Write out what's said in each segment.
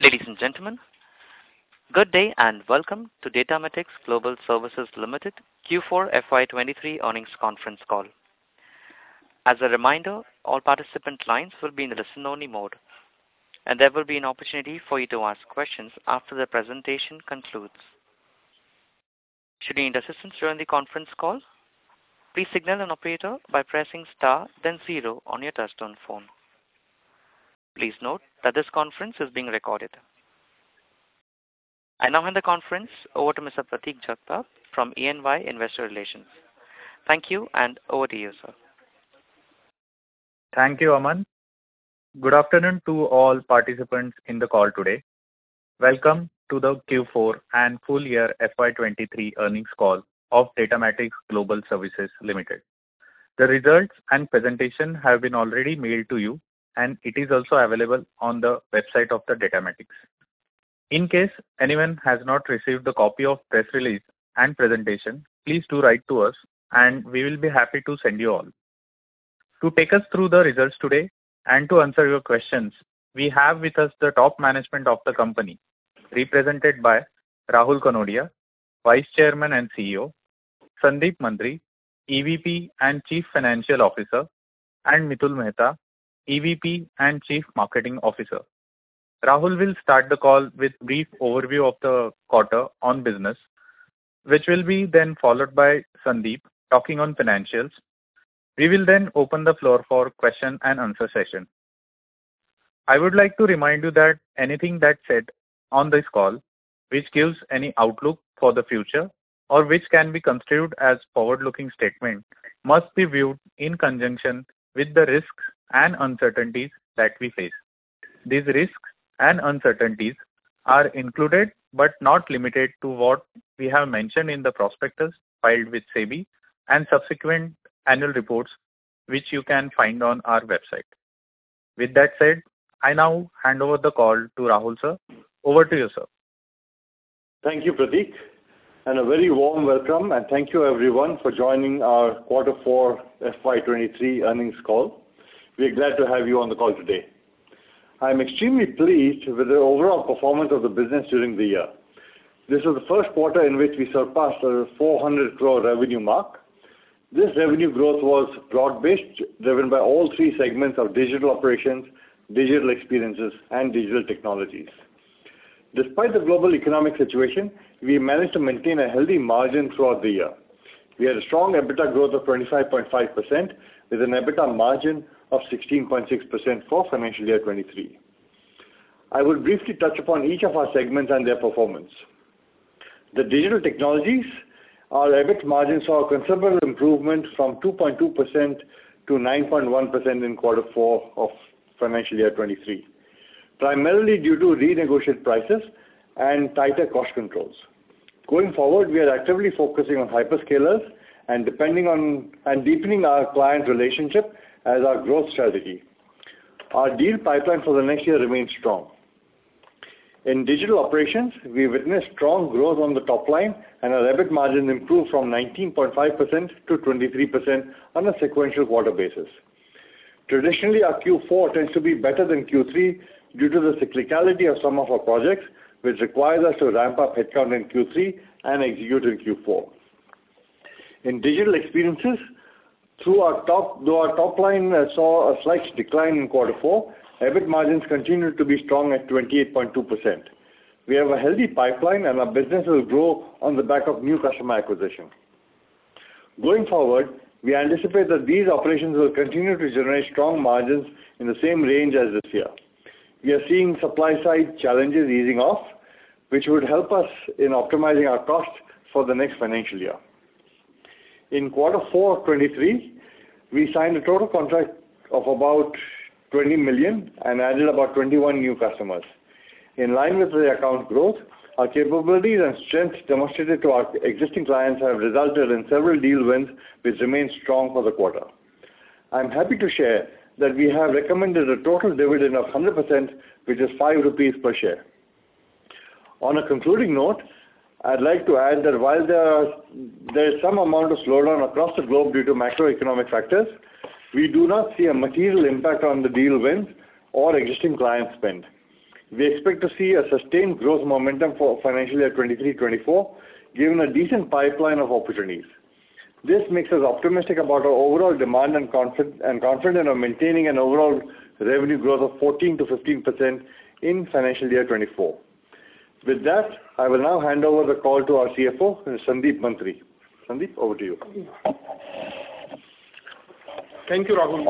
Ladies and gentlemen, good day and welcome to Datamatics Global Services Limited Q4 FY23 earnings conference call. As a reminder, all participant lines will be in the listen-only mode, and there will be an opportunity for you to ask questions after the presentation concludes. Should you need assistance during the conference call, please signal an operator by pressing star then 0 on your touchtone phone. Please note that this conference is being recorded. I now hand the conference over to Mr. Prateek Jagtap from EY Investor Relations. Thank you, and over to you, sir. Thank you, Aman. Good afternoon to all participants in the call today. Welcome to the Q4 and full year FY23 earnings call of Datamatics Global Services Limited. The results and presentation have been already mailed to you, and it is also available on the website of the Datamatics. In case anyone has not received the copy of press release and presentation, please do write to us and we will be happy to send you all. To take us through the results today and to answer your questions, we have with us the top management of the company, represented by Rahul Kanodia, Vice Chairman and CEO, Sandeep Mantri, EVP and Chief Financial Officer, and Mitul Mehta, EVP and Chief Marketing Officer. Rahul will start the call with brief overview of the quarter on business, which will be then followed by Sandeep talking on financials. We will then open the floor for question and answer session. I would like to remind you that anything that's said on this call, which gives any outlook for the future or which can be construed as forward-looking statement, must be viewed in conjunction with the risks and uncertainties that we face. These risks and uncertainties are included but not limited to what we have mentioned in the prospectus filed with SEBI and subsequent annual reports, which you can find on our website. With that said, I now hand over the call to Rahul, sir. Over to you, sir. Thank you, Prateek, and a very warm welcome, and thank you everyone for joining our Q4 FY23 earnings call. We are glad to have you on the call today. I am extremely pleased with the overall performance of the business during the year. This was the first quarter in which we surpassed the 400 crore revenue mark. This revenue growth was broad-based, driven by all three segments of digital operations, digital experiences, and digital technologies. Despite the global economic situation, we managed to maintain a healthy margin throughout the year. We had a strong EBITDA growth of 25.5% with an EBITDA margin of 16.6% for financial year 23. I will briefly touch upon each of our segments and their performance. The digital technologies, our EBIT margin saw a considerable improvement from 2.2% to 9.1% in Q4 of financial year 23, primarily due to renegotiated prices and tighter cost controls. Going forward, we are actively focusing on hyperscalers and deepening our client relationship as our growth strategy. Our deal pipeline for the next year remains strong. In digital operations, we witnessed strong growth on the top line, and our EBIT margin improved from 19.5% to 23% on a sequential quarter basis. Traditionally, our Q4 tends to be better than Q3 due to the cyclicality of some of our projects, which requires us to ramp up headcount in Q3 and execute in Q4. In digital experiences, though our top line saw a slight decline in Q4, EBIT margins continued to be strong at 28.2%. We have a healthy pipeline, and our business will grow on the back of new customer acquisition. Going forward, we anticipate that these operations will continue to generate strong margins in the same range as this year. We are seeing supply side challenges easing off, which would help us in optimizing our costs for the next financial year. In Q4 of 23, we signed a total contract of about 20 million and added about 21 new customers. In line with the account growth, our capabilities and strengths demonstrated to our existing clients have resulted in several deal wins, which remain strong for the quarter. I'm happy to share that we have recommended a total dividend of 100%, which is 5 rupees per share. On a concluding note, I'd like to add that while there is some amount of slowdown across the globe due to macroeconomic factors, we do not see a material impact on the deal wins or existing client spend. We expect to see a sustained growth momentum for financial year 23-24, given a decent pipeline of opportunities. This makes us optimistic about our overall demand and confident of maintaining an overall revenue growth of 14 to 15% in financial year 24. With that, I will now hand over the call to our CFO, Sandeep Mantri. Sandeep, over to you. Thank you, Rahul.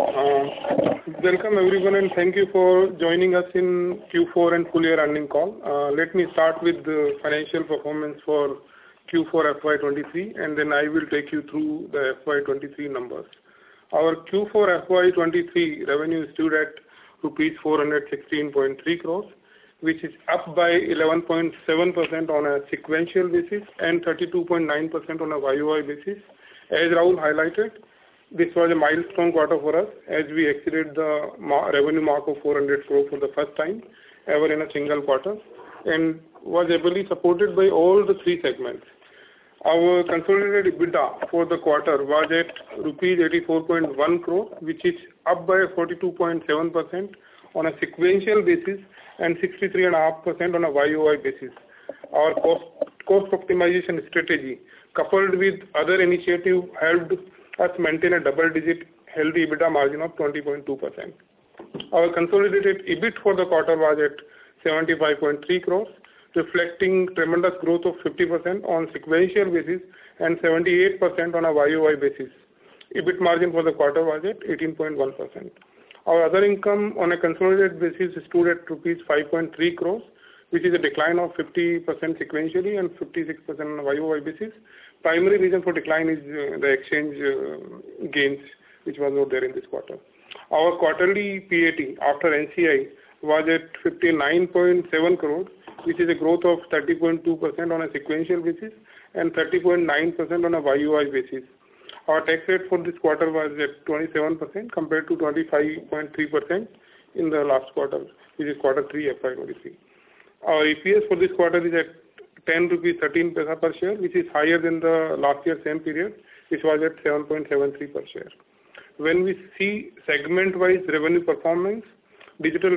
Welcome everyone, and thank you for joining us in Q4 and full year earnings call. Let me start with the financial performance for Q4 FY23, and then I will take you through the FY23 numbers. Our Q4 FY23 revenue stood at rupees 416.3 crores, which is up by 11.7% on a sequential basis and 32.9% on a YOY basis. As Rahul highlighted, this was a milestone quarter for us as we exceeded the revenue mark of 400 crores for the first time ever in a single quarter, and was ably supported by all the three segments. Our consolidated EBITDA for the quarter was at rupees 84.1 crore, which is up by 42.7% on a sequential basis and 63.5% on a YOY basis. Our cost optimization strategy, coupled with other initiatives, helped us maintain a double-digit healthy EBITDA margin of 20.2%. Our consolidated EBIT for the quarter was at 75.3 crores, reflecting tremendous growth of 50% on sequential basis and 78% on a YOY basis. EBIT margin for the quarter was at 18.1%. Our other income on a consolidated basis stood at rupees 5.3 crores, which is a decline of 50% sequentially and 56% on a YOY basis. Primary reason for decline is the exchange gains, which was not there in this quarter. Our quarterly PAT after NCI was at 59.7 crores, which is a growth of 30.2% on a sequential basis and 30.9% on a YOY basis. Our tax rate for this quarter was at 27% compared to 25.3% in the last quarter, which is quarter 3 FY23. Our EPS for this quarter is at 10 rupees 13 paisa per share, which is higher than the last year same period, which was at 7.73 per share. When we see segment-wise revenue performance, digital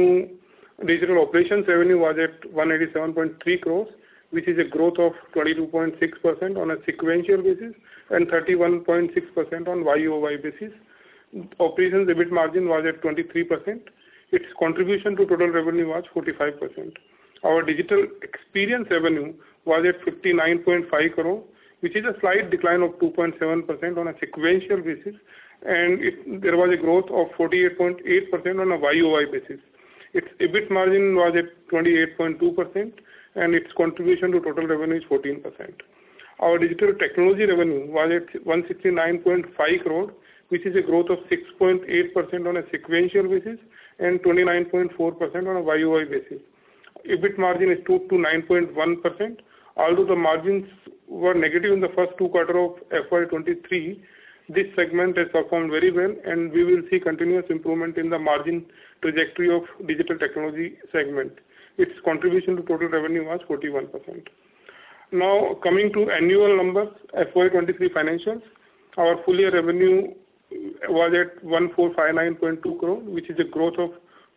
operations revenue was at 187.3 crores, which is a growth of 22.6% on a sequential basis and 31.6% on YOY basis. Operations EBIT margin was at 23%. Its contribution to total revenue was 45%. Our digital experience revenue was at 59.5 crore, which is a slight decline of 2.7% on a sequential basis, and there was a growth of 48.8% on a YOY basis. Its EBIT margin was at 28.2%, and its contribution to total revenue is 14%. Our digital technology revenue was at 169.5 crore, which is a growth of 6.8% on a sequential basis and 29.4% on a YOY basis. EBIT margin is 9.1%. Although the margins were negative in the first two quarters of FY23, this segment has performed very well, and we will see continuous improvement in the margin trajectory of digital technology segment. Its contribution to total revenue was 41%. Now, coming to annual numbers, FY23 financials, our full year revenue was at 1459.2 crore, which is a growth of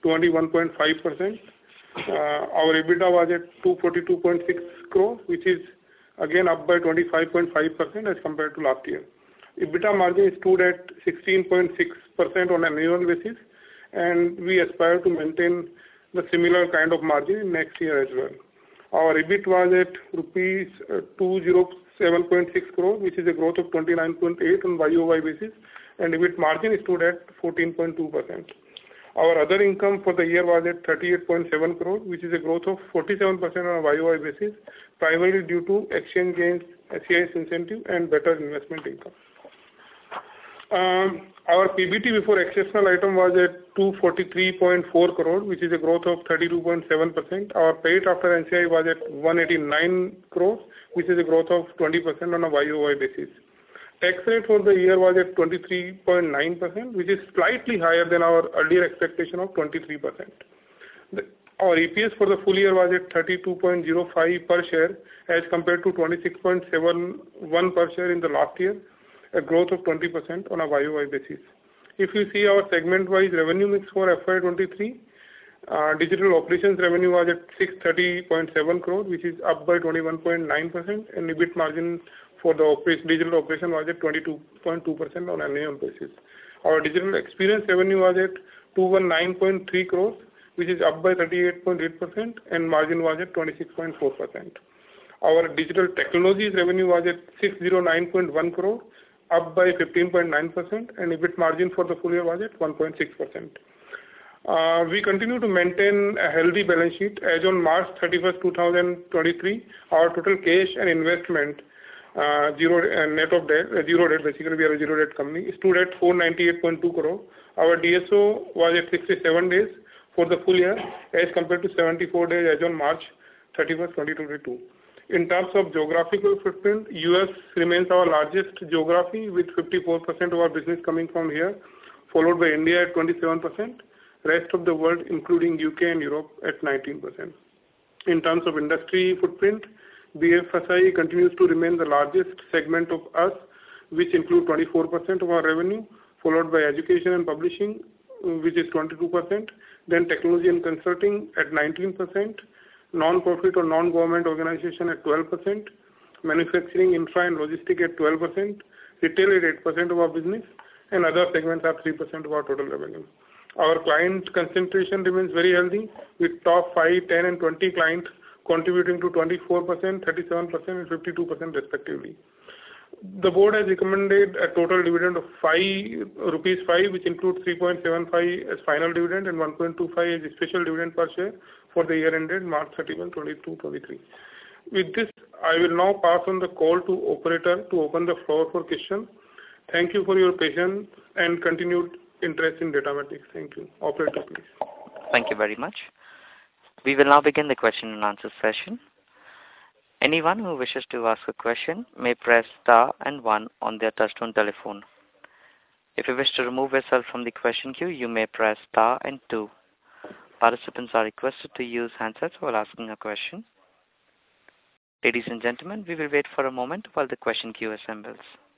21.5%. Our EBITDA was at 242.6 crore, which is again up by 25.5% as compared to last year. EBITDA margin stood at 16.6% on an annual basis, and we aspire to maintain the similar kind of margin next year as well. Our EBIT was at rupees 207.6 crore, which is a growth of 29.8% on YOY basis, and EBIT margin stood at 14.2%. Our other income for the year was at 38.7 crore, which is a growth of 47% on a YOY basis, primarily due to exchange gains, SEIS incentive, and better investment income. Our PBT before exceptional item was at 243.4 crore, which is a growth of 32.7%. Our PAT after NCI was at 189 crore, which is a growth of 20% on a YOY basis. Tax rate for the year was at 23.9%, which is slightly higher than our earlier expectation of 23%. Our EPS for the full year was at 32.05 per share as compared to 26.71 per share in the last year, a growth of 20% on a YOY basis. If you see our segment-wise revenue mix for FY23, Digital operations revenue was at 630.7 crore, which is up by 21.9%, and EBIT margin for the digital operation was at 22.2% on an annual basis. Our digital experience revenue was at 219.3 crores, which is up by 38.8%, and margin was at 26.4%. Our digital technologies revenue was at 609.1 crore, up by 15.9%, and EBIT margin for the full year was at 1.6%. We continue to maintain a healthy balance sheet. As on March 31st, 2023, our total cash and investment, net of debt, zero debt, basically we are a zero debt company, stood at 498.2 crore. Our DSO was at 67 days for the full year as compared to 74 days as on March 31st, 2022. In terms of geographical footprint, US remains our largest geography with 54% of our business coming from here, followed by India at 27%. Rest of the world, including UK and Europe, at 19%. In terms of industry footprint, BFSI continues to remain the largest segment of us, which include 24% of our revenue, followed by education and publishing, which is 22%, then technology and consulting at 19%, non-profit or non-government organization at 12%, manufacturing, infra and logistics at 12%, retail at 8% of our business, and other segments are 3% of our total revenue. Our client concentration remains very healthy, with top 5, 10, and 20 clients contributing to 24%, 37%, and 52% respectively. The board has recommended a total dividend of rupees 5, which includes 3.75 as final dividend and 1.25 as a special dividend per share for the year ended March 31, 2022-23. With this, I will now pass on the call to operator to open the floor for questions. Thank you for your patience and continued interest in Datamatics. Thank you. Operator, please. Thank you very much. We will now begin the question and answer session. Anyone who wishes to ask a question may press star and 1 on their touchtone telephone. If you wish to remove yourself from the question queue, you may press star and 2. Participants are requested to use handsets while asking a question. Ladies and gentlemen, we will wait for a moment while the question queue assembles.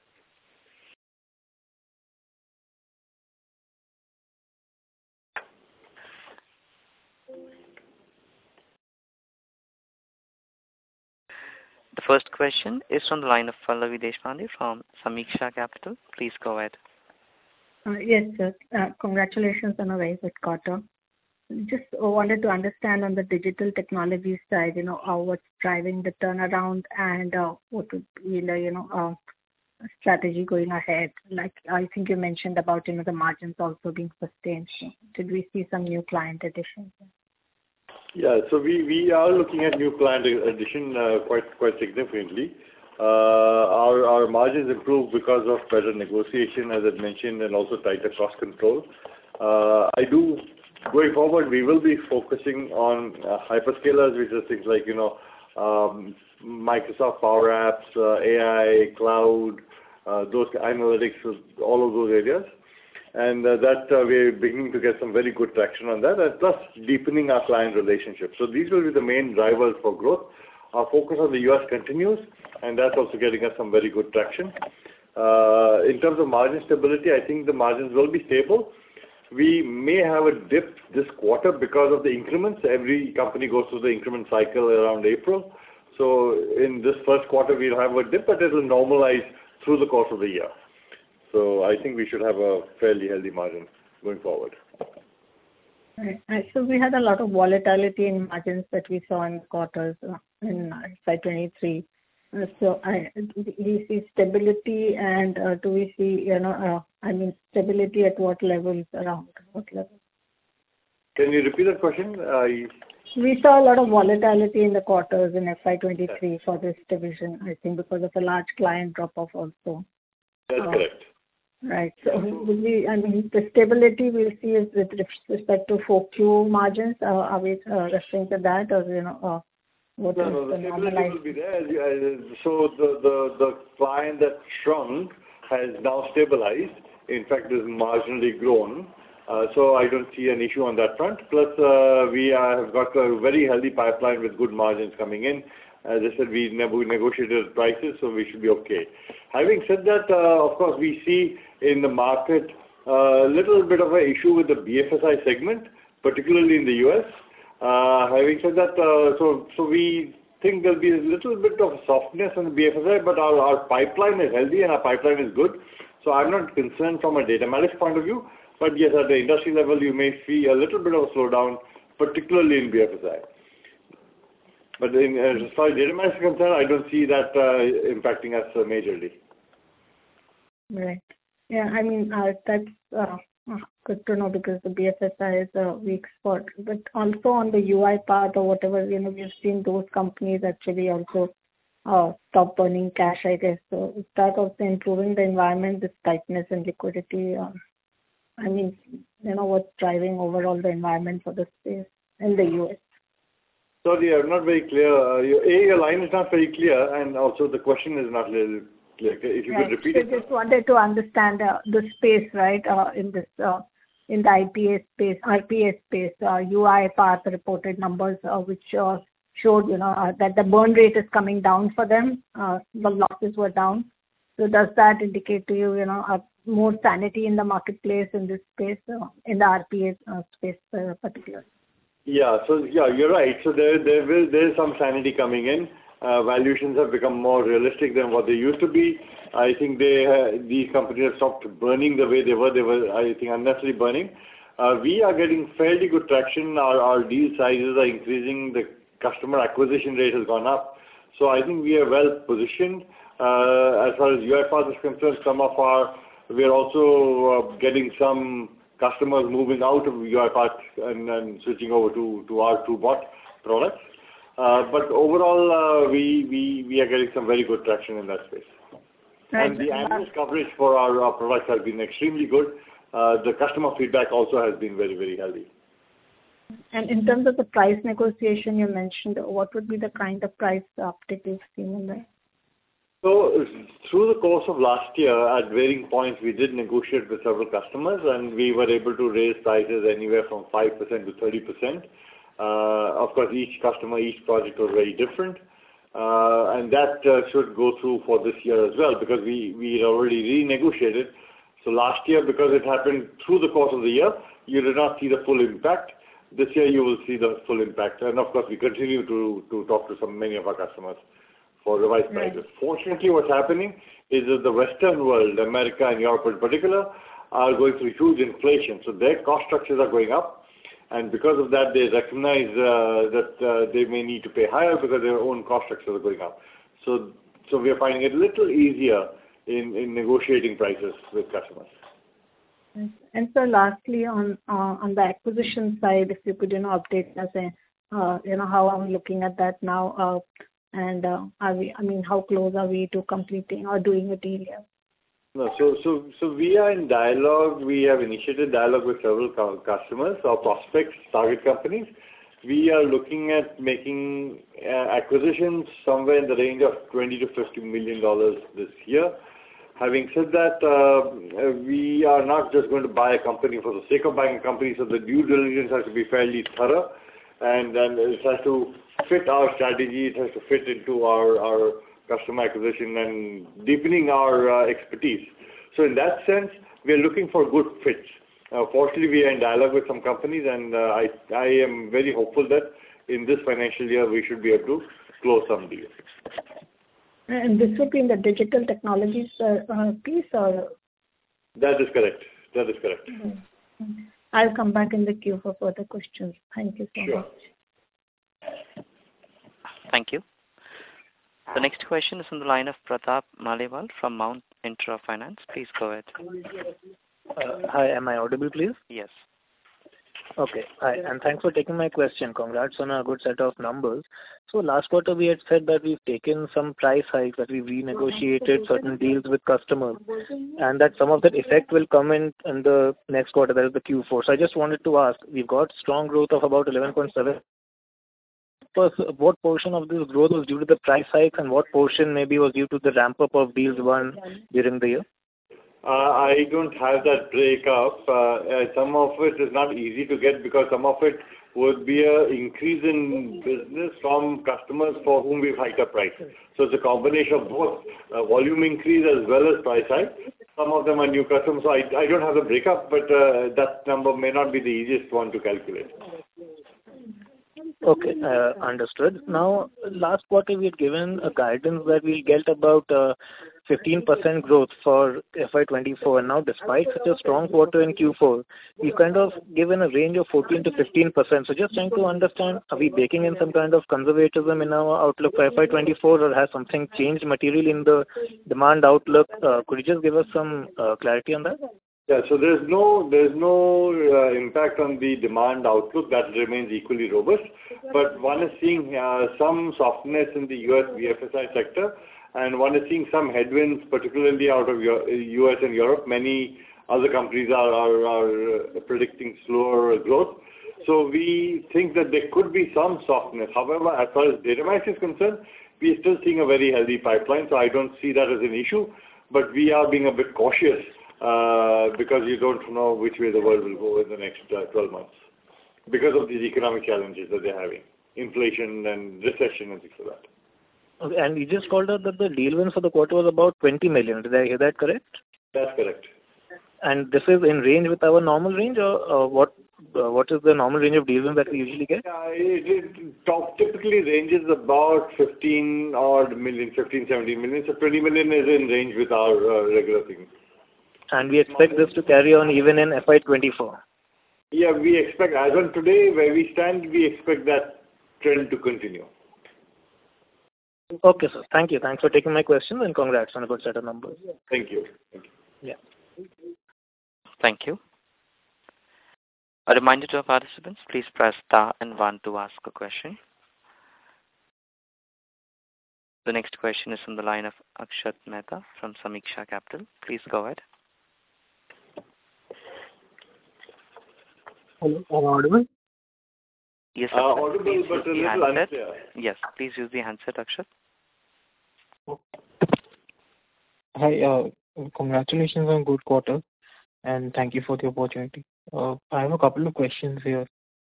The first question is from the line of Pallavi Deshpande from Sameeksha Capital. Please go ahead. Yes, sir. Congratulations on a very good quarter. Just wanted to understand on the digital technology side, what's driving the turnaround and what would be the, strategy going ahead. Like, I think you mentioned about, the margins also being sustained. So did we see some new client additions? Yeah, so we are looking at new client addition quite significantly. Our margins improved because of better negotiation, as I mentioned, and also tighter cost control. Going forward, we will be focusing on hyperscalers, which are things like, Microsoft Power Apps, AI, cloud, those analytics, all of those areas. And that we're beginning to get some very good traction on that, and plus deepening our client relationships. So these will be the main drivers for growth. Our focus on the US continues, and that's also getting us some very good traction. In terms of margin stability, I think the margins will be stable. We may have a dip this quarter because of the increments. Every company goes through the increment cycle around April. So in this first quarter, we'll have a dip, but it will normalize through the course of the year. So I think we should have a fairly healthy margin going forward. Right. So we had a lot of volatility in margins that we saw in quarters in FY23. So do we see stability, and do we see, stability at what levels, around what level? Can you repeat that question? We saw a lot of volatility in the quarters in FY23 for this division, I think, because of a large client drop-off also. That's correct. Right. So the stability we'll see is with respect to 4Q margins. Are we referring to that, or, what is the normalized? Will be there. So the client that shrunk has now stabilized. In fact, is marginally grown. So I don't see an issue on that front. Plus, we have got a very healthy pipeline with good margins coming in. As I said, we negotiated prices, so we should be okay. Having said that, of course, we see in the market a little bit of an issue with the BFSI segment, particularly in the US. Having said that, so we think there'll be a little bit of softness on the BFSI, but our pipeline is healthy and our pipeline is good. So I'm not concerned from a Datamatics point of view, but yes, at the industry level, you may see a little bit of a slowdown, particularly in BFSI. But as far as Datamatics is concerned, I don't see that impacting us majorly. Right. Yeah, I mean, that's good to know because the BFSI is a weak spot. But also on the UI part or whatever, we've seen those companies actually also stop burning cash, I guess. So is that also improving the environment, this tightness and liquidity? I mean, what's driving overall the environment for the space in the US? Sorry, I'm not very clear. Your line is not very clear, and also the question is not really clear. If you could repeat it. I just wanted to understand the space, right, in this in the RPA space. UiPath reported numbers which showed, that the burn rate is coming down for them. The losses were down. So does that indicate to you, more sanity in the marketplace in this space, in the RPA space particularly? Yeah, you're right. So there is some sanity coming in. Valuations have become more realistic than what they used to be. I think these companies have stopped burning the way they were. They were, I think, unnecessarily burning. We are getting fairly good traction. Our deal sizes are increasing. The customer acquisition rate has gone up. So I think we are well positioned. As far as UiPath is concerned, we are also getting some customers moving out of UiPath and switching over to our TrueBot products. But overall, we are getting some very good traction in that space. Right. And the analyst coverage for our products has been extremely good. The customer feedback also has been very, very healthy. And in terms of the price negotiation you mentioned, what would be the kind of price uptick you've seen in there? So through the course of last year, at varying points, we did negotiate with several customers, and we were able to raise prices anywhere from 5% to 30%. Of course, each customer, each project was very different. And that should go through for this year as well, because we had already renegotiated. So last year, because it happened through the course of the year, you did not see the full impact. This year, you will see the full impact. And of course, we continue to talk to many of our customers for revised prices. Right. Fortunately, what's happening is that the Western world, America and Europe in particular, are going through huge inflation. So their cost structures are going up. And because of that, they recognize that they may need to pay higher because their own cost structures are going up. So we are finding it a little easier in negotiating prices with customers. And so lastly, on the acquisition side, if you could update us, how are we looking at that now? And how close are we to completing or doing a deal here? No, so we are in dialogue. We have initiated dialogue with several customers or prospects, target companies. We are looking at making acquisitions somewhere in the range of $20 to $50 million this year. Having said that, we are not just going to buy a company for the sake of buying a company, so the due diligence has to be fairly thorough, and then it has to fit our strategy, it has to fit into our customer acquisition and deepening our expertise. So in that sense, we are looking for good fits. Fortunately, we are in dialogue with some companies, and I am very hopeful that in this financial year, we should be able to close some deals. And this would be in the digital technologies piece, or? That is correct. Mm-hmm. I'll come back in the queue for further questions. Thank you so much. Thank you. The next question is on the line of Pratap Maliwal from Mount Intra Finance. Please go ahead. Hi, am I audible, please? Yes. Okay. Hi, and thanks for taking my question. Congrats on a good set of numbers. So last quarter we had said that we've taken some price hikes, that we've renegotiated certain deals with customers, and that some of that effect will come in the next quarter, that is the Q4. So I just wanted to ask, we've got strong growth of about 11.7%. What portion of this growth was due to the price hikes, and what portion maybe was due to the ramp-up of deals won during the year? I don't have that breakup. Some of it is not easy to get because some of it would be an increase in business from customers for whom we've hiked our prices. So it's a combination of both volume increase as well as price hike. Some of them are new customers, so I don't have the breakup, but that number may not be the easiest one to calculate. Okay, understood. Now, last quarter we had given a guidance that we'll get about 15% growth for FY24, and now despite such a strong quarter in Q4, we've kind of given a range of 14 to 15%. So just trying to understand, are we baking in some kind of conservatism in our outlook for FY24, or has something changed materially in the demand outlook? Could you just give us some clarity on that? Yeah, so there's no impact on the demand outlook. That remains equally robust. But one is seeing some softness in the US BFSI sector, and one is seeing some headwinds, particularly out of US and Europe. Many other countries are predicting slower growth. So we think that there could be some softness. However, as far as Datamax is concerned, we are still seeing a very healthy pipeline, so I don't see that as an issue. But we are being a bit cautious because you don't know which way the world will go in the next 12 months because of these economic challenges that they're having, inflation and recession and things like that. Okay, and you just called out that the deal wins for the quarter was about 20 million. Did I hear that correct? That's correct. And this is in range with our normal range, or what is the normal range of deal wins that we usually get? Yeah, it typically ranges about 15 million, 17 million. So 20 million is in range with our regular thing. And we expect this to carry on even in FY24? Yeah, we expect, as on today, where we stand, we expect that trend to continue. Okay, sir. Thank you. Thanks for taking my questions, and congrats on a good set of numbers. Thank you. Yeah. Thank you. A reminder to our participants, please press star and 1 to ask a question. The next question is from the line of Akshat Mehta from Samiksha Capital. Please go ahead. Hello, am I audible? Yes, audible, but a little unclear. Yes, please use the handset, Akshat. Hi, congratulations on good quarter, and thank you for the opportunity. I have a couple of questions here.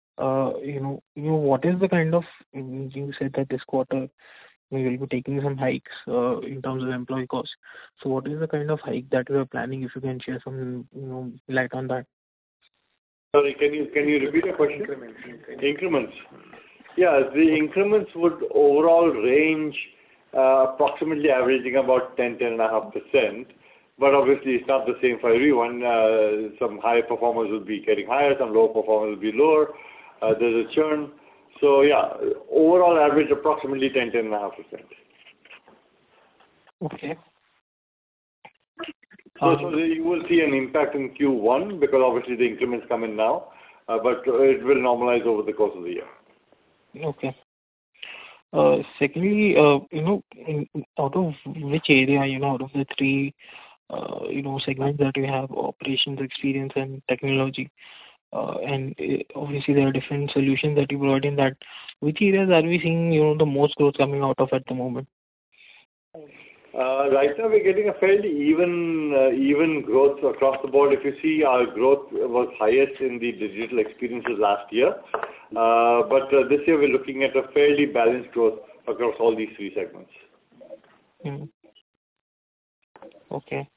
What is the kind of, you said that this quarter we will be taking some hikes in terms of employee costs. So what is the kind of hike that we are planning, if you can share some light on that? Sorry, can you repeat the question? Increments. Yeah, the increments would overall range approximately averaging about 10.5%. But obviously, it's not the same for everyone. Some high performers will be getting higher, some low performers will be lower. There's a churn. So yeah, overall average approximately 10.5%. Okay. So you will see an impact in Q1 because obviously the increments come in now, but it will normalize over the course of the year. Okay. Secondly, out of which area, out of the three, segments that we have, operations, experience, and technology, and obviously there are different solutions that you provide in that, which areas are we seeing, the most growth coming out of at the moment? Right now we're getting a fairly even growth across the board. If you see, our growth was highest in the digital experiences last year. But this year we're looking at a fairly balanced growth across all these three segments. Okay.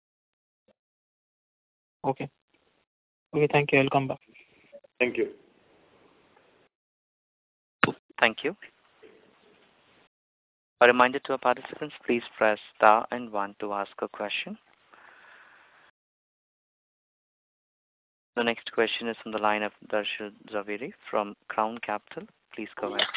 Okay, thank you. I'll come back. Thank you. Thank you. A reminder to our participants, please press star and 1 to ask a question. The next question is from the line of Darshil Zaveri from Crown Capital. Please go ahead.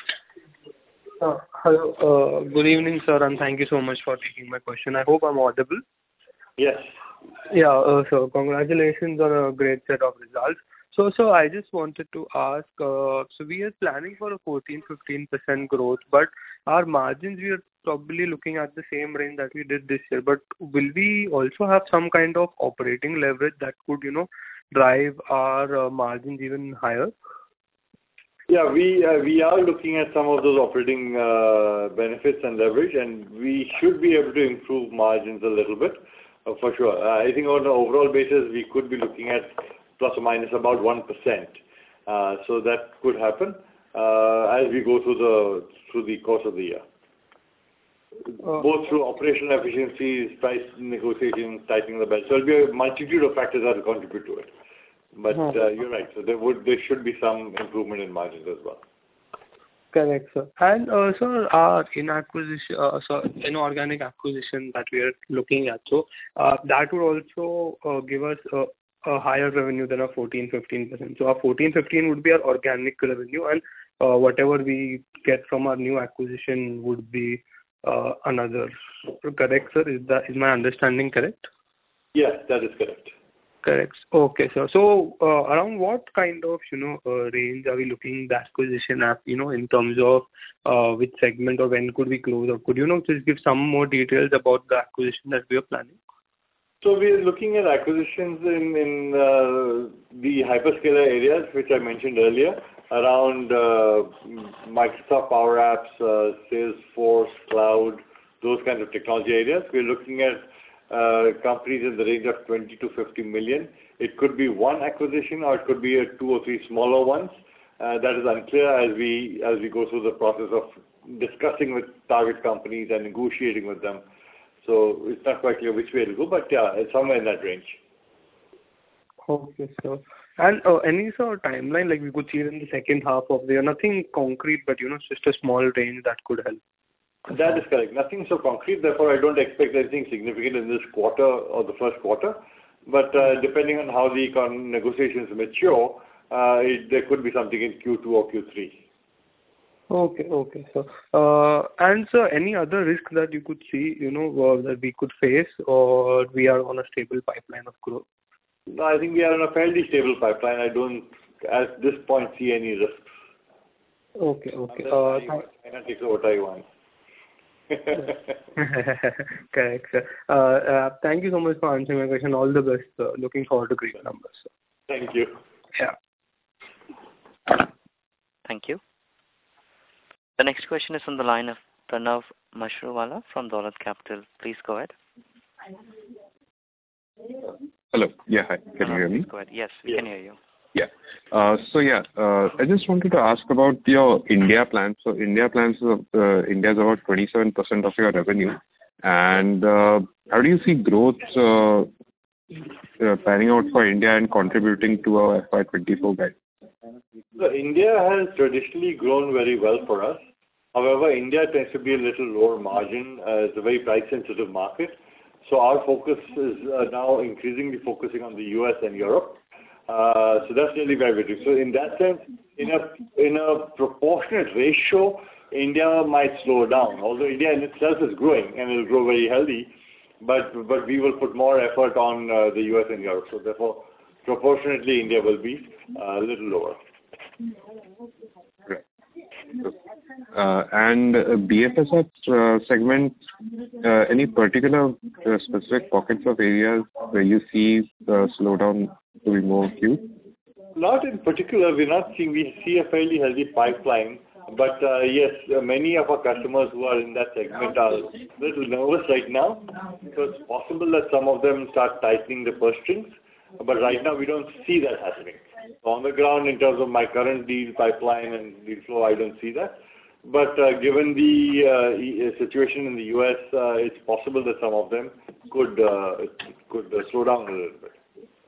Hello. Good evening, sir, and thank you so much for taking my question. I hope I'm audible. Yes. Yeah, so congratulations on a great set of results. So I just wanted to ask, so we are planning for a 14-15% growth, but our margins, we are probably looking at the same range that we did this year. But will we also have some kind of operating leverage that could, drive our margins even higher? Yeah, we are looking at some of those operating benefits and leverage, and we should be able to improve margins a little bit, for sure. I think on an overall basis, we could be looking at plus or minus about 1%. So that could happen as we go through the course of the year. both through operational efficiencies, price negotiations, tightening the belt. So there'll be a multitude of factors that will contribute to it. But you're right. So there should be some improvement in margins as well. Correct, sir. And sir, our inorganic acquisition that we are looking at, so that would also give us a higher revenue than a 14-15%. So our 14-15 would be our organic revenue, and whatever we get from our new acquisition would be another. Correct, sir? Is my understanding correct? Yes, that is correct. Correct. Okay, sir. So, around what kind of, range are we looking the acquisition at, in terms of which segment or when could we close? Or could you just give some more details about the acquisition that we are planning? So we are looking at acquisitions in the hyperscaler areas, which I mentioned earlier, around Microsoft Power Apps, Salesforce, Cloud, those kinds of technology areas. We're looking at companies in the range of 20 to 50 million. It could be one acquisition or it could be 2 or 3 smaller ones. That is unclear as we go through the process of discussing with target companies and negotiating with them. So it's not quite clear which way it'll go, but yeah, it's somewhere in that range. Okay, sir. And any sort of timeline, like we could see it in the second half of the year, nothing concrete, but just a small range that could help. That is correct. Nothing so concrete. Therefore, I don't expect anything significant in this quarter or the first quarter. But depending on how the negotiations mature, there could be something in Q2 or Q3. Okay, sir. And sir, any other risk that you could see, that we could face, or we are on a stable pipeline of growth? No, I think we are on a fairly stable pipeline. I don't, at this point, see any risks. Okay. China takes over Taiwan. Correct, sir. Thank you so much for answering my question. All the best, sir. Looking forward to great numbers, sir. Thank you. Yeah. Thank you. The next question is on the line of Pranav Mashruwala from Dolat Capital. Please go ahead. Hello. Yeah, hi. Can you hear me? Go ahead. Yes, we can hear you. Yeah. I just wanted to ask about your India plans. So India is about 27% of your revenue. And how do you see growth panning out for India and contributing to our FY24 guide? So India has traditionally grown very well for us. However, India tends to be a little lower margin. It's a very price-sensitive market. So our focus is now increasingly focusing on the US and Europe. So that's really where we do. So in that sense, in a proportionate ratio, India might slow down. Although India in itself is growing and will grow very healthy, but we will put more effort on the US and Europe. So therefore, proportionately, India will be a little lower. Right. And BFSI segment, any particular specific pockets of areas where you see the slowdown to be more acute? Not in particular. We see a fairly healthy pipeline. But yes, many of our customers who are in that segment are a little nervous right now. So it's possible that some of them start tightening the purse strings. But right now, we don't see that happening. So on the ground, in terms of my current deal pipeline and deal flow, I don't see that. But given the situation in the US, it's possible that some of them could slow down a little bit.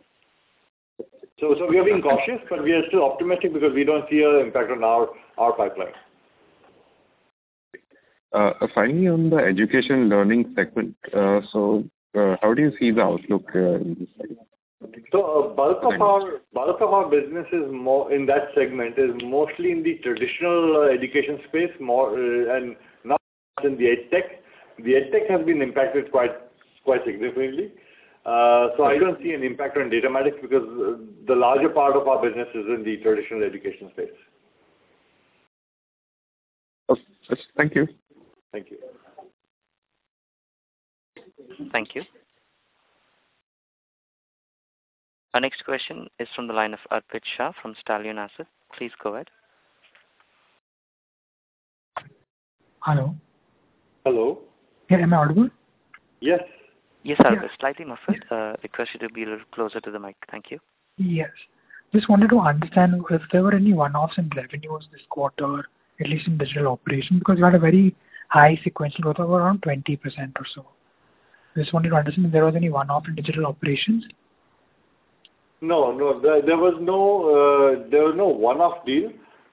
So we are being cautious, but we are still optimistic because we don't see an impact on our pipeline. Finally, on the education learning segment, how do you see the outlook in this segment? So bulk of our business is more in that segment is mostly in the traditional education space, more and not in the edtech. The edtech has been impacted quite significantly. So I don't see an impact on Datamatics because the larger part of our business is in the traditional education space. Okay. Thank you. Thank you. Thank you. Our next question is from the line of Arpit Shah from Stallion Asset. Please go ahead. Hello. Hello. Yeah, am I audible? Yes. Yes, Arpit. Slightly muffled. Request you to be a little closer to the mic. Thank you. Yes. Just wanted to understand if there were any one-offs in revenues this quarter, at least in digital operations, because we had a very high sequential growth of around 20% or so. Just wanted to understand if there was any one-off in digital operations. No, there was no one-off deal.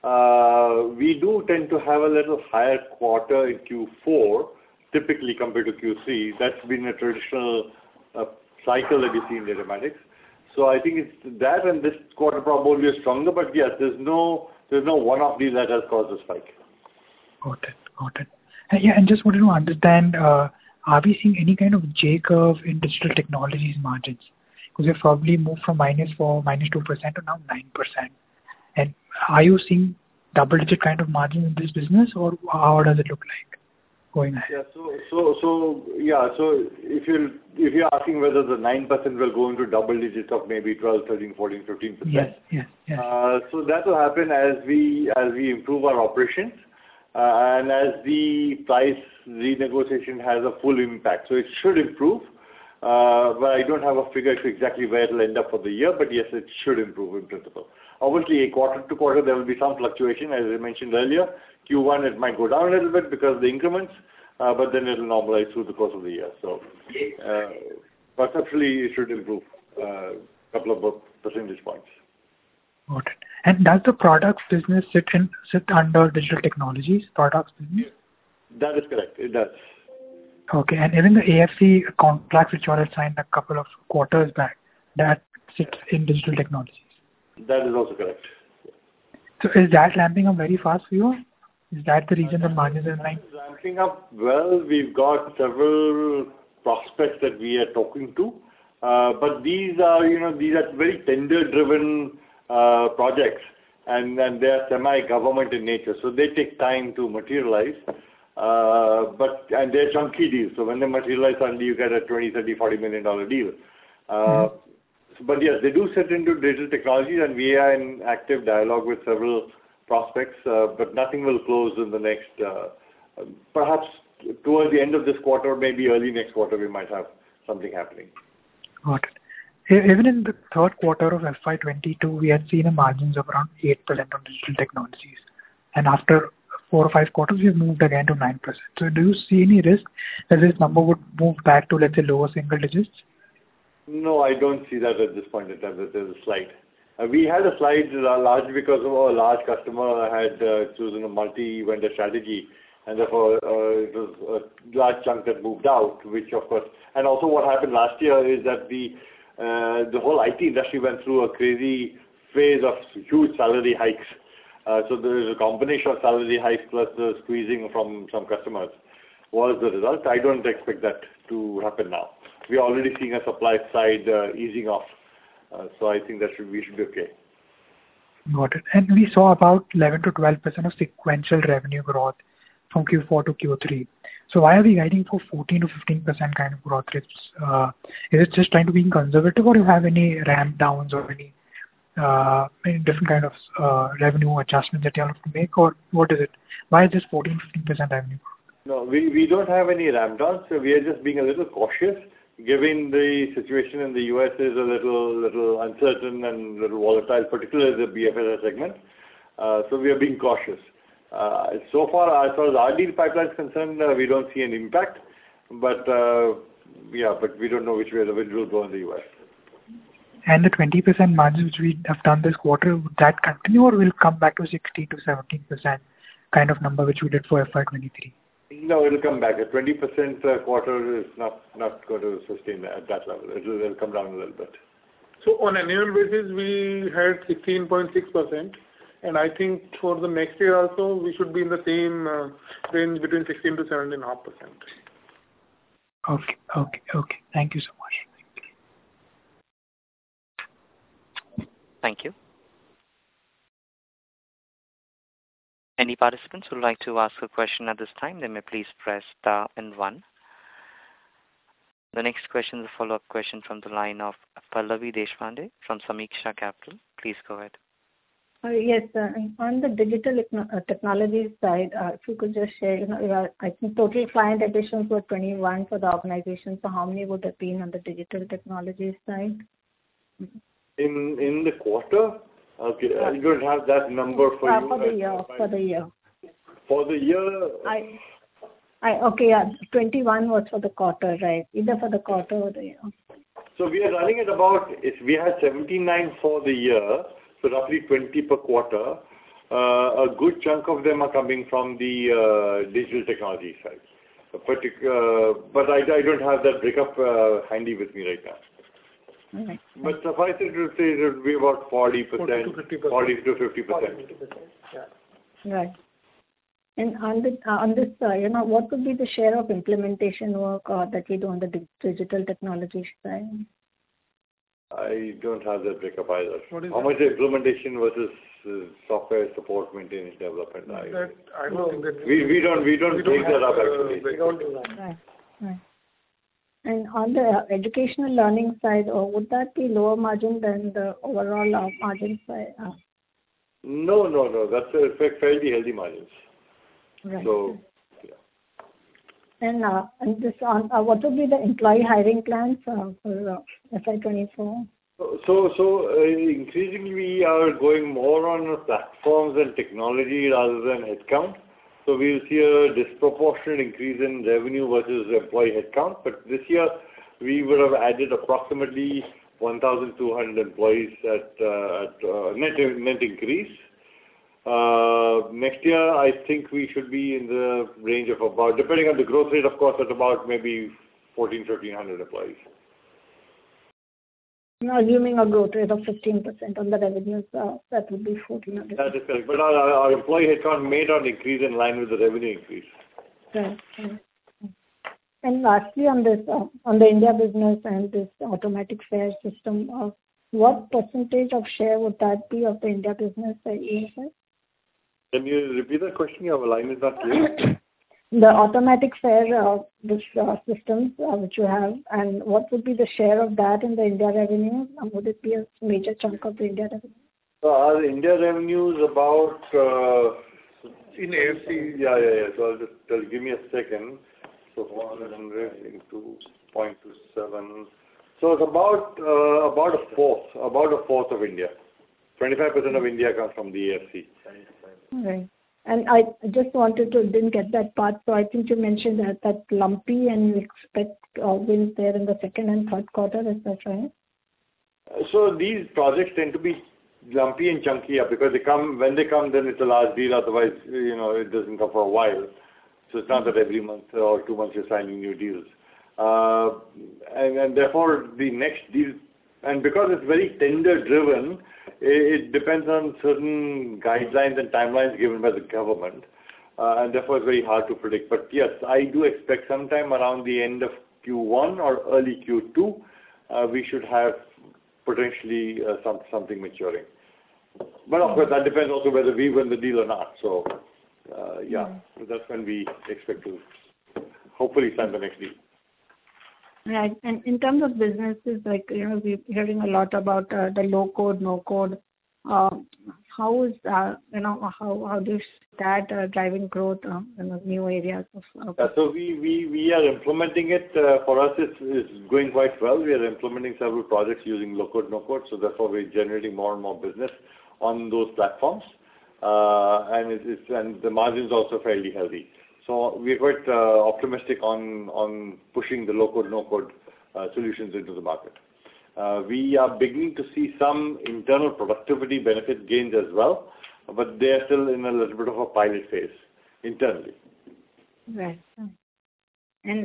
We do tend to have a little higher quarter in Q4, typically compared to Q3. That's been a traditional cycle that we see in Datamatics. So I think it's that, and this quarter probably is stronger. But yes, there's no one-off deal that has caused a spike. Got it. And just wanted to understand, are we seeing any kind of J-curve in digital technologies margins? Because we've probably moved from -4%, -2% to now 9%. And are you seeing double-digit kind of margin in this business, or how does it look like going ahead? Yeah. So if you're asking whether the 9% will go into double digits of maybe 12, 13, 14, 15%. Yes. So that will happen as we improve our operations and as the price renegotiation has a full impact. So it should improve. But I don't have a figure to exactly where it will end up for the year, but yes, it should improve in principle. Obviously, quarter to quarter, there will be some fluctuation. As I mentioned earlier, Q1, it might go down a little bit because of the increments, but then it will normalize through the course of the year. So, perceptually, it should improve a couple of percentage points. Got it. And does the products business sit under digital technologies, products business? That is correct. It does. Okay. And even the AFC contract which you all had signed a couple of quarters back, that sits in digital technologies? That is also correct. So is that ramping up very fast for you? Is that the reason the margins are in line? Ramping up well. We've got several prospects that we are talking to. But these are very tender-driven projects, and they are semi-government in nature. So they take time to materialize. And they're chunky deals. So when they materialize, suddenly you get a $20, $30, $40 million deal. But yes, they do sit into digital technologies, and we are in active dialogue with several prospects. But nothing will close in the next, perhaps towards the end of this quarter, maybe early next quarter, we might have something happening. Got it. Even in the third quarter of FY22, we had seen a margins of around 8% on digital technologies. And after 4 or 5 quarters, we've moved again to 9%. So do you see any risk that this number would move back to, let's say, lower single digits? No, I don't see that at this point in time, that there's a slide. We had a slide largely because of a large customer had chosen a multi-vendor strategy, and therefore it was a large chunk that moved out, which of course, and also what happened last year is that the whole IT industry went through a crazy phase of huge salary hikes. So there is a combination of salary hikes plus the squeezing from some customers was the result. I don't expect that to happen now. We are already seeing a supply side easing off. So I think we should be okay. Got it. And we saw about 11 to 12% of sequential revenue growth from Q4 to Q3. So why are we guiding for 14 to 15% kind of growth rates? Is it just trying to be conservative, or do you have any ramp downs or any different kind of revenue adjustments that you have to make, or what is it? Why is this 14-15% revenue? No, we don't have any ramp downs. So we are just being a little cautious, given the situation in the US is a little uncertain and a little volatile, particularly the BFSI segment. So we are being cautious. So far as our deal pipeline is concerned, we don't see an impact. But we don't know which way the wind will go in the US. And the 20% margin which we have done this quarter, would that continue, or will come back to 16 to 17% kind of number which we did for FY23? No, it will come back. A 20% quarter is not going to sustain at that level. It will come down a little bit. So on an annual basis, we had 16.6%. And I think for the next year also, we should be in the same range between 16 to 17.5%. Okay. Thank you so much. Thank you. Any participants who would like to ask a question at this time, they may please press star and 1. The next question is a follow-up question from the line of Pallavi Deshpande from Sameeksha Capital. Please go ahead. Yes, on the digital technology side, if you could just share, I think total client additions were 21 for the organization. So how many would have been on the digital technology side? In the quarter? Okay, I don't have that number for you. For the year. For the year? Okay, yeah. 21 was for the quarter, right? Either for the quarter or the year. So we are running at about, we had 79 for the year, so roughly 20 per quarter. A good chunk of them are coming from the digital technology side. But I don't have that breakup handy with me right now. Right. But suffice it to say it will be about 40%, 40 to 50%. Yeah. Right. And on this, what would be the share of implementation work that we do on the digital technology side? I don't have that breakup either. How much implementation versus software support, maintenance, development? I don't think that we don't take that up actually. We don't do that. Right. And on the educational learning side, would that be lower margin than the overall margin side? No. That's a fairly healthy margins. Right. So, yeah. And this what would be the employee hiring plans for FY24? So increasingly we are going more on platforms and technology rather than headcount. So we'll see a disproportionate increase in revenue versus employee headcount. But this year we would have added approximately 1,200 employees at net increase. Next year, I think we should be in the range of about, depending on the growth rate, of course, at about maybe 1,500 employees. Assuming a growth rate of 15% on the revenues, that would be 1,400. That is correct. But our employee headcount may not increase in line with the revenue increase. Right. And lastly, on this, on the India business and this automatic fare system, what percentage of share would that be of the India business at ESI? Can you repeat that question? Your line is not clear. The automatic fare systems which you have, and what would be the share of that in the India revenue? Would it be a major chunk of the India revenue? So our India revenue is about... in AFC. Yeah. So I'll just give me a second. So 400 into 0.27. So it's about a fourth of India. 25% of India comes from the AFC. Right. And I just didn't get that part. So I think you mentioned that lumpy and you expect wins there in the second and third quarter. Is that right? So these projects tend to be lumpy and chunky because when they come, then it's a large deal. Otherwise, it doesn't come for a while. So it's not that every month or 2 months you're signing new deals. And therefore, the next deal, and because it's very tender driven, it depends on certain guidelines and timelines given by the government. And therefore, it's very hard to predict. But yes, I do expect sometime around the end of Q1 or early Q2, we should have potentially something maturing. But of course, that depends also whether we win the deal or not. So, that's when we expect to hopefully sign the next deal. Right. And in terms of businesses, we're hearing a lot about the low code, no code. How is how do you start driving growth in new areas of? So we are implementing it. For us, it's going quite well. We are implementing several projects using low code, no code. So therefore, we're generating more and more business on those platforms, and the margins also fairly healthy. So we're quite optimistic on pushing the low-code, no-code solutions into the market. We are beginning to see some internal productivity benefit gains as well, but they are still in a little bit of a pilot phase internally. Right. And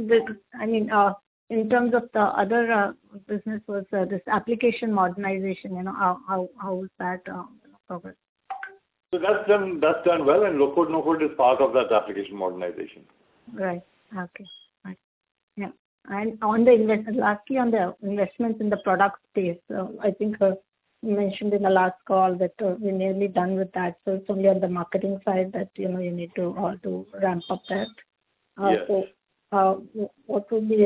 in terms of the other business was this application modernization, how is that progress? So that's done well, and low-code, no-code is part of that application modernization. Right. Okay. Right. Yeah. And on the lastly on the investments in the product space, I think you mentioned in the last call that we're nearly done with that. So it's only on the marketing side that you need to ramp up that. Yes. So what would be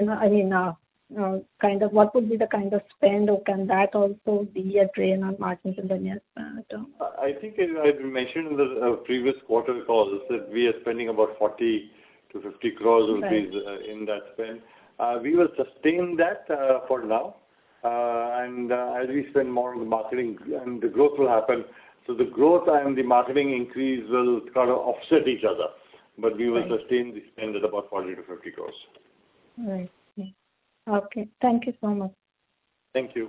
what would be the kind of spend, or can that also be a drain on margins in the near term? I think I mentioned in the previous quarter calls that we are spending about 40 to 50 crores rupees in that spend. We will sustain that for now, and as we spend more on the marketing, and the growth will happen. So the growth and the marketing increase will kind of offset each other. but we will Right. sustain the spend at about 40 to 50 crores. Right. Yeah. Okay. Thank you so much. Thank you.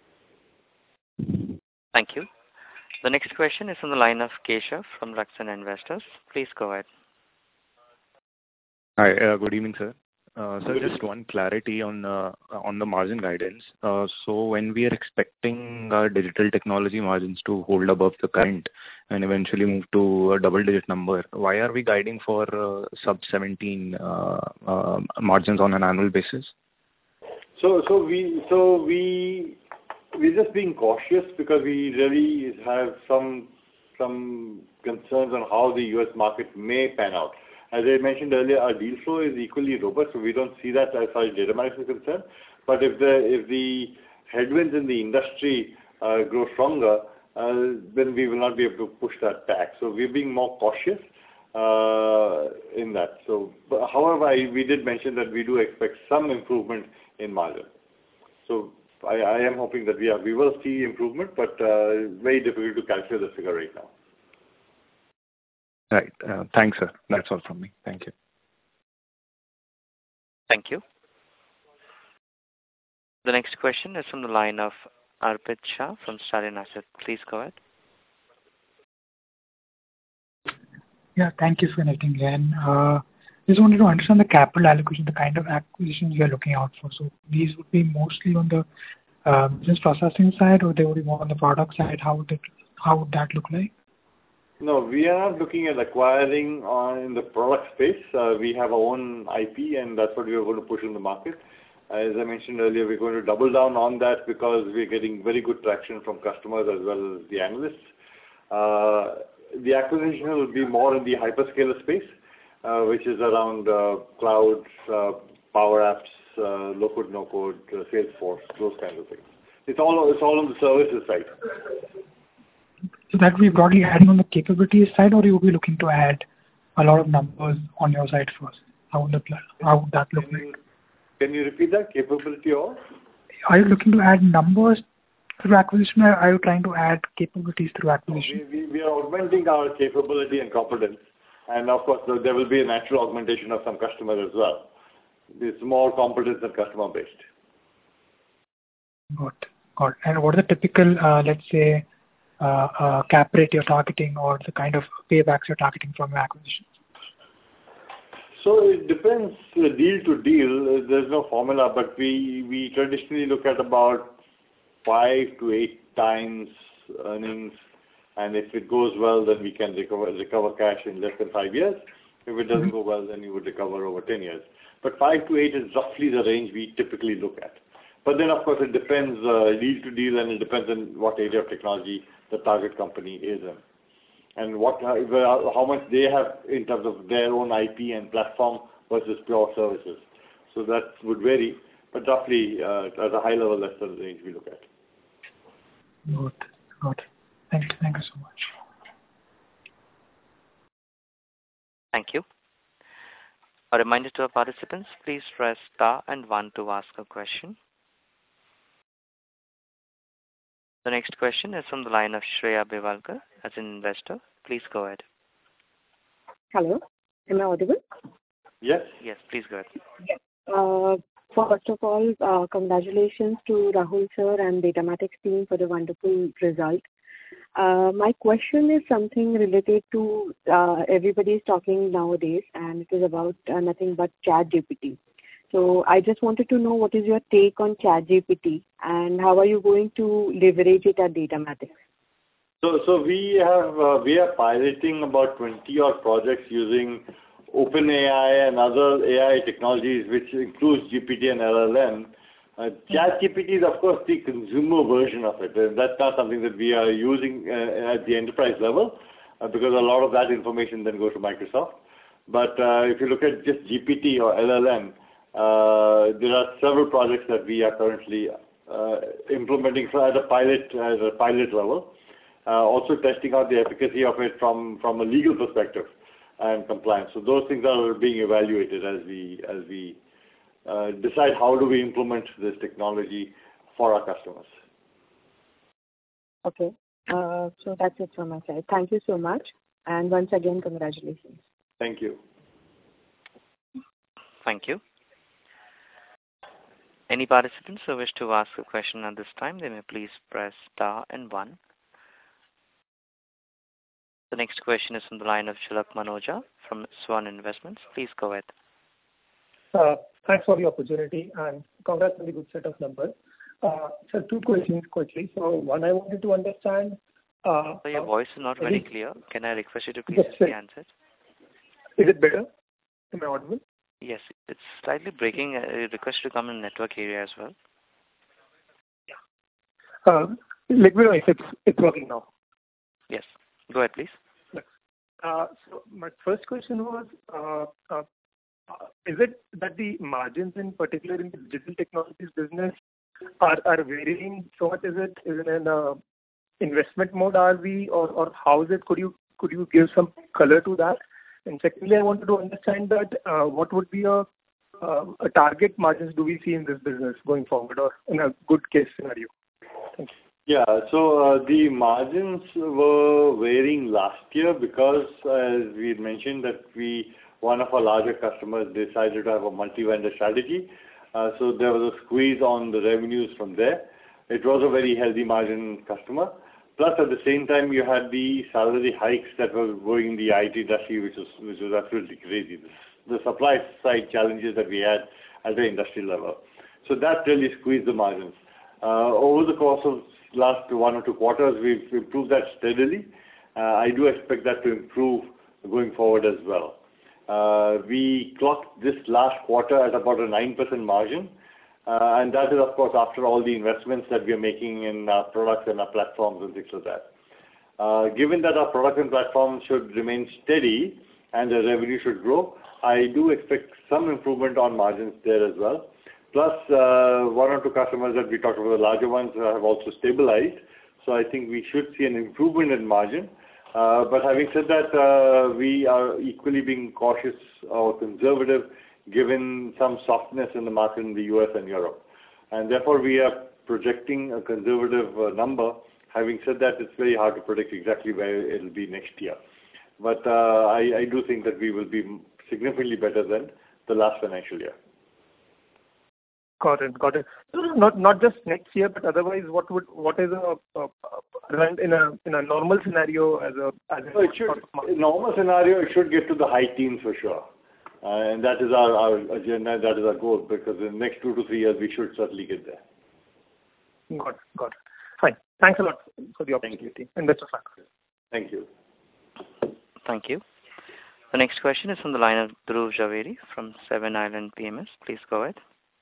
Thank you. The next question is on the line of Keshav from Laxan Investors. Please go ahead. Hi. Good evening, sir. So Good just evening. one clarity on the margin guidance. So when we are expecting our digital technology margins to hold above the current and eventually move to a double-digit number, why are we guiding for sub 17 margins on an annual basis? We're just being cautious because we really have some concerns on how the U.S. market may pan out. As I mentioned earlier, our deal flow is equally robust, so we don't see that as far as Datamatic is concerned. But if the headwinds in the industry grow stronger, then we will not be able to push that back. So we're being more cautious in that. But however, we did mention that we do expect some improvement in margin. So I am hoping that we will see improvement, but very difficult to calculate the figure right now. Right. Thanks, sir. That's all from me. Thank you. Thank you. The next question is from the line of Arpit Shah from Stallion Asset. Please go ahead. Yeah, thank you for letting me in. Just wanted to understand the capital allocation, the kind of acquisitions you are looking out for. So these would be mostly on the business processing side, or they would be more on the product side? How would that look like? No, we are not looking at acquiring in the product space. We have our own IP, and that's what we are going to push in the market. As I mentioned earlier, we're going to double down on that because we're getting very good traction from customers as well as the analysts. The acquisition will be more in the hyperscaler space, which is around cloud, Power Apps, low-code, no-code, Salesforce, those kinds of things. It's all on the services side. So that we broadly adding on the capabilities side, or you will be looking to add a lot of numbers on your side first? How would that look like? Can you repeat that? Capability of? Are you looking to add numbers through acquisition, or are you trying to add capabilities through acquisition? We are augmenting our capability and competence, and of course there will be a natural augmentation of some customers as well. It's more competence than customer based. Got it. And what are the typical, let's say, cap rate you're targeting, or the kind of paybacks you're targeting from your acquisitions? So it depends deal to deal. There's no formula, but we traditionally look at about 5 to 8 times earnings, and if it goes well, then we can recover cash in less than 5 years. If it doesn't go well, then you would recover over 10 years. But 5 to 8 is roughly the range we typically look at. But then, of course, it depends deal to deal, and it depends on what area of technology the target company is in, and how much they have in terms of their own IP and platform versus pure services. So that would vary, but roughly at a high level, that's the range we look at. Got it. Thank you so much. Thank you. A reminder to our participants, please press star and 1 to ask a question. The next question is from the line of Shreya Bevalkar as an investor. Please go ahead. Hello. Am I audible? Yes. Yes, please go ahead. Yes. First of all, congratulations to Rahul sir and Datamatics team for the wonderful result. My question is something related to everybody is talking nowadays, and it is about nothing but ChatGPT. So I just wanted to know what is your take on ChatGPT, and how are you going to leverage it at Datamatics? So we are piloting about 20 odd projects using OpenAI and other AI technologies, which includes GPT and LLM. ChatGPT is, of course, the consumer version of it. That's not something that we are using at the enterprise level, because a lot of that information then goes to Microsoft. But if you look at just GPT or LLM, there are several projects that we are currently implementing at a pilot level. Also testing out the efficacy of it from a legal perspective and compliance. So those things are being evaluated as we decide how do we implement this technology for our customers. Okay. So that's it from my side. Thank you so much. And once again, congratulations. Thank you. Thank you. Any participants who wish to ask a question at this time, they may please press star and 1. The next question is from the line of Chilak Manoja from Swan Investments. Please go ahead. Thanks for the opportunity and congrats on the good set of numbers. So 2 questions quickly. So one, I wanted to understand. So your voice is not very clear. Can I request you to please answer? Is it better? Am I audible? Yes, it's slightly breaking. I request you to come in network area as well. Let me know if it's working now. Yes. Go ahead, please. So my first question was, is it that the margins in particular in the digital technologies business are varying so much? Is it in an investment mode are we or how is it? Could you give some color to that? And secondly, I wanted to understand that what would be a target margins do we see in this business going forward or in a good case scenario? Thank you. Yeah, so the margins were varying last year because, as we had mentioned, that one of our larger customers decided to have a multi-vendor strategy. So there was a squeeze on the revenues from there. It was a very healthy margin customer. Plus, at the same time, you had the salary hikes that were going in the IT industry, which was absolutely crazy. The supply side challenges that we had at the industry level. So that really squeezed the margins. Over the course of last 1 or 2 quarters, we've improved that steadily. I do expect that to improve going forward as well. We clocked this last quarter at about a 9% margin. And that is, of course, after all the investments that we are making in our products and our platforms and things like that. Given that our products and platforms should remain steady and the revenue should grow, I do expect some improvement on margins there as well. Plus, 1 or 2 customers that we talked about, the larger ones, have also stabilized. So I think we should see an improvement in margin. But having said that, we are equally being cautious or conservative given some softness in the market in the US and Europe. And therefore, we are projecting a conservative number. Having said that, it's very hard to predict exactly where it will be next year. But I do think that we will be significantly better than the last financial year. Got it. Not just next year, but otherwise, what is a run in a normal scenario in normal scenario, it should get to the high teens for sure. And that is our agenda, that is our goal, because in the next 2 to 3 years, we should certainly get there. Got it. Fine. Thanks a lot for the opportunity. And best of luck. Thank you. Thank you. The next question is from the line of Dhruv Javeri from Seven Island PMS. Please go ahead.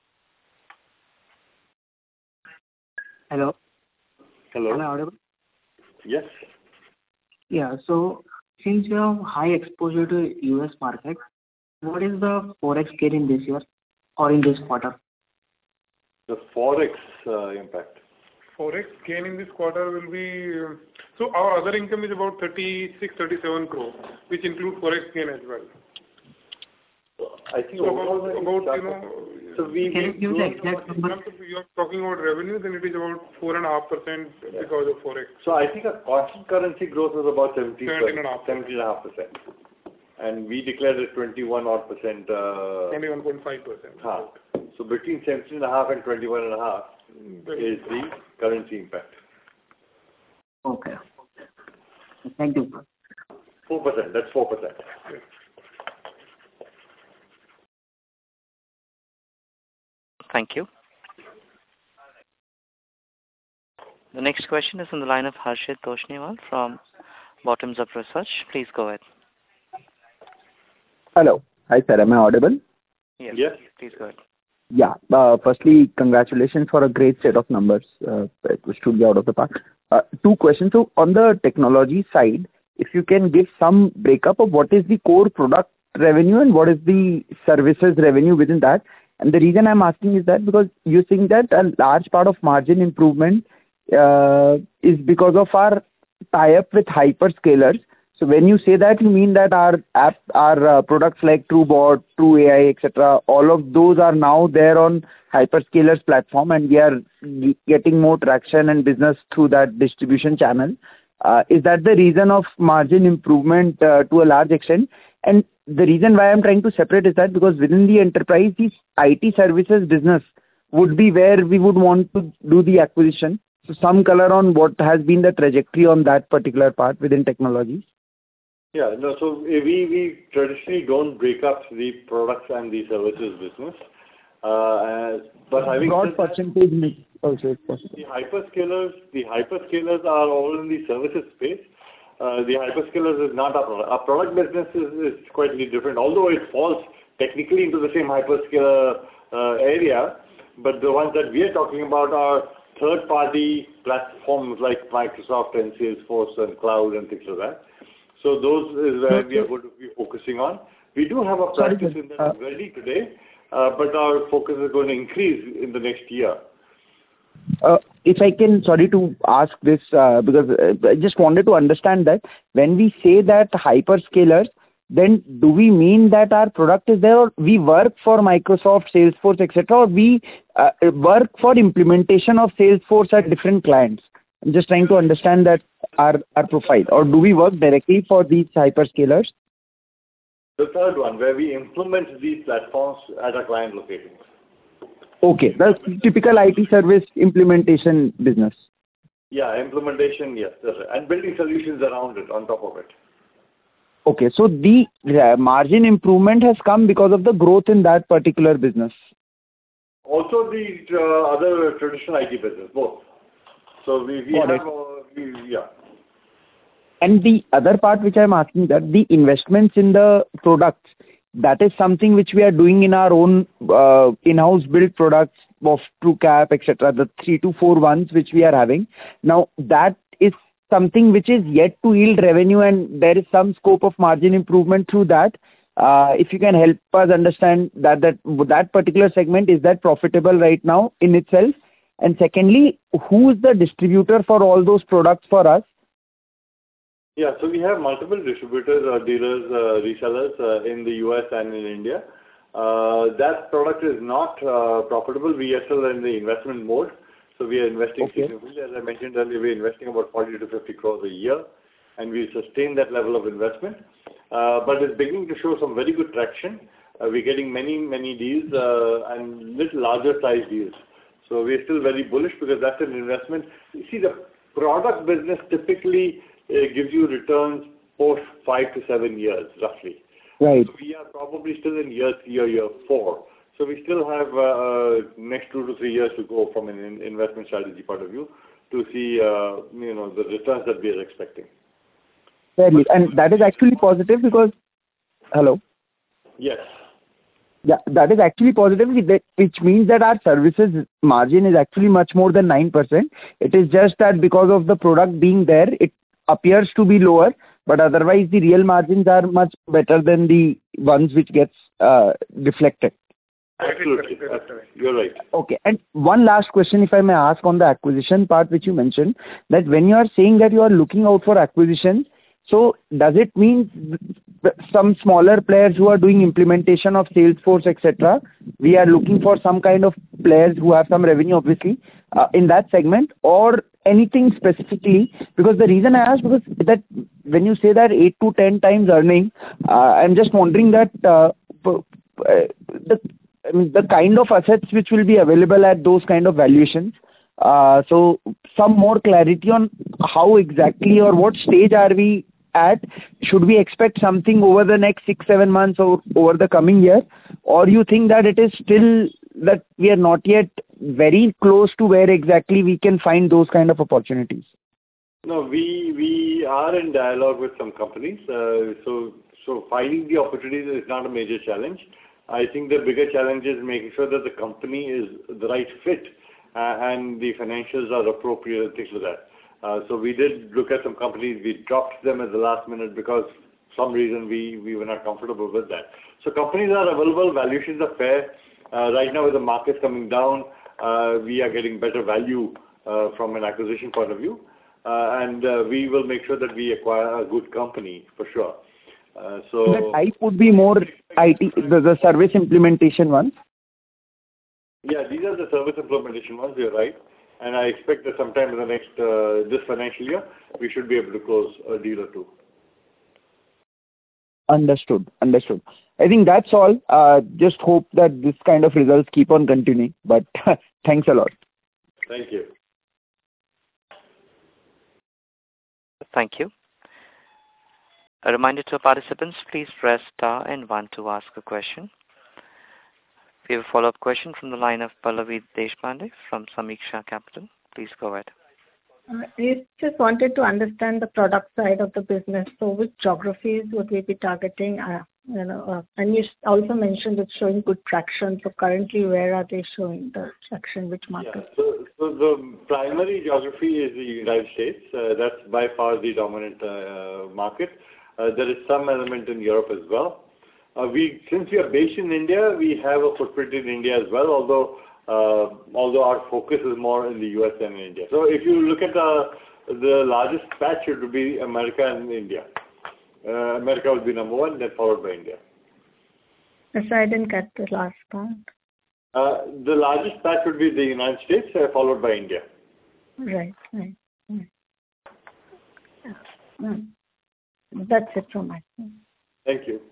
Hello. Hello. Am I audible? Yes. Yeah. So since you have high exposure to US market, what is the forex gain in this year or in this quarter? The forex impact. Forex gain in this quarter will be so our other income is about 36-37 crore, which include forex gain as well. I think so about so we can you give the exact number? If you are talking about revenue, then it is about 4.5% because of forex. So I think our constant currency growth was about 17.5%. And we declared it 21 odd percent. 21.5%. So between 17.5 and 21.5 is the currency impact. Okay. Thank you. 4%. That's 4%. Yes. Thank you. The next question is on the line of Harshit Toshniwal from Bottoms Up Research. Please go ahead. Hello. Hi, sir. Am I audible? Yes. Please go ahead. Yeah. Firstly, congratulations for a great set of numbers. It was truly out of the park. 2 questions. So on the technology side, if you can give some breakup of what is the core product revenue and what is the services revenue within that. And the reason I'm asking is that because you think that a large part of margin improvement is because of our tie-up with hyperscalers. So when you say that, you mean that our products like TrueBot, TrueAI, etc., all of those are now there on hyperscalers platform, and we are getting more traction and business through that distribution channel. Is that the reason of margin improvement to a large extent? And the reason why I'm trying to separate is that because within the enterprise, the IT services business would be where we would want to do the acquisition. So some color on what has been the trajectory on that particular part within technologies. Yeah, no, so we traditionally don't break up the products and the services business. But having broad said percentage mix also is possible. the hyperscalers are all in the services space. The hyperscalers is not our product. Our product business is quite different, although it falls technically into the same hyperscaler area. But the ones that we are talking about are third-party platforms like Microsoft and Salesforce and cloud and things like that. So those is where we are going to be focusing on. We do have a practice in that already today, but our focus is going to increase in the next year. If I can, sorry to ask this, because I just wanted to understand that when we say that hyperscalers, then do we mean that our product is there, or we work for Microsoft, Salesforce, etc., or we work for implementation of Salesforce at different clients? I'm just trying to understand that our profile, or do we work directly for these hyperscalers? The third one, where we implement these platforms at a client location. Okay, that's typical IT service implementation business. Yeah, implementation, yes, that's right. And building solutions around it, on top of it. Okay, so the margin improvement has come because of the growth in that particular business. Also the other traditional IT business, both. So we have, yeah. And the other part which I'm asking, that the investments in the products, that is something which we are doing in our own in-house built products of TrueCap, etc., the 3 to 4 ones which we are having. Now, that is something which is yet to yield revenue, and there is some scope of margin improvement through that. If you can help us understand that particular segment, is that profitable right now in itself? And secondly, who is the distributor for all those products for us? Yeah, so we have multiple distributors or dealers, resellers in the US and in India. That product is not profitable. We are still in the investment mode. So we are investing significantly. As I mentioned earlier, we are investing about 40 to 50 crores a year, and we sustain that level of investment. But it's beginning to show some very good traction. We're getting many deals and little larger size deals. So we're still very bullish because that's an investment. You see, the product business typically gives you returns post 5 to 7 years, roughly. Right. So we are probably still in year 4. So we still have next 2 to 3 years to go from an investment strategy point of view to see the returns that we are expecting. Fairly. And that is actually positive because, hello? Yes. Yeah, that is actually positive, which means that our services margin is actually much more than 9%. It is just that because of the product being there, it appears to be lower, but otherwise the real margins are much better than the ones which gets reflected. Absolutely. You're right. Okay. And one last question, if I may ask, on the acquisition part which you mentioned, that when you are saying that you are looking out for acquisition, so does it mean some smaller players who are doing implementation of Salesforce, etc., we are looking for some kind of players who have some revenue, obviously, in that segment, or anything specifically? Because the reason I ask, because that when you say that 8 to 10 times earning, I'm just wondering that the kind of assets which will be available at those kind of valuations. So some more clarity on how exactly or what stage are we at? Should we expect something over the next 6-7 months or over the coming year? Or you think that it is still that we are not yet very close to where exactly we can find those kind of opportunities? No, we are in dialogue with some companies. So finding the opportunities is not a major challenge. I think the bigger challenge is making sure that the company is the right fit and the financials are appropriate and things like that. So we did look at some companies. We dropped them at the last minute because for some reason we were not comfortable with that. So companies are available, valuations are fair. Right now with the markets coming down, we are getting better value from an acquisition point of view. And we will make sure that we acquire a good company for sure. So the type would be more IT, the service implementation ones? Yeah, these are the service implementation ones, you're right. And I expect that sometime in the next, this financial year, we should be able to close a deal or two. Understood. I think that's all. Just hope that this kind of results keep on continuing. But thanks a lot. Thank you. Thank you. A reminder to participants, please press star and 1 to ask a question. We have a follow-up question from the line of Pallavi Deshpande from Samiksha Capital. Please go ahead. I just wanted to understand the product side of the business. So which geographies would we be targeting? And you also mentioned it's showing good traction. So currently, where are they showing the traction? Which market? Yeah. So the primary geography is the United States. That's by far the dominant market. There is some element in Europe as well. Since we are based in India, we have a footprint in India as well, although our focus is more in the US than in India. So if you look at the largest patch, it would be America and India. America would be number 1, then followed by India. Yes, I didn't get the last part. The largest patch would be the United States, followed by India. Right. Yeah. That's it from my side. Thank you.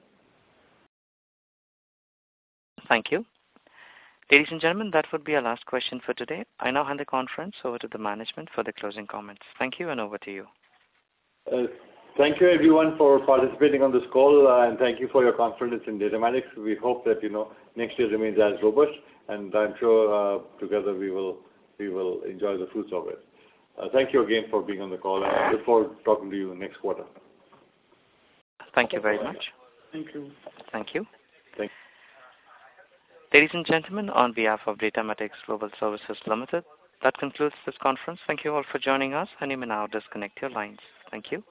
Thank you. Ladies and gentlemen, that would be our last question for today. I now hand the conference over to the management for the closing comments. Thank you, and over to you. Thank you, everyone, for participating on this call, and thank you for your confidence in Datamatics. We hope that next year remains as robust, and I'm sure together we will enjoy the fruits of it. Thank you again for being on the call, and I look forward to talking to you next quarter. Thank you very much. Thank you. Thank you. Thank you. Ladies and gentlemen, on behalf of Datamatics Global Services Limited, that concludes this conference. Thank you all for joining us, and you may now disconnect your lines. Thank you.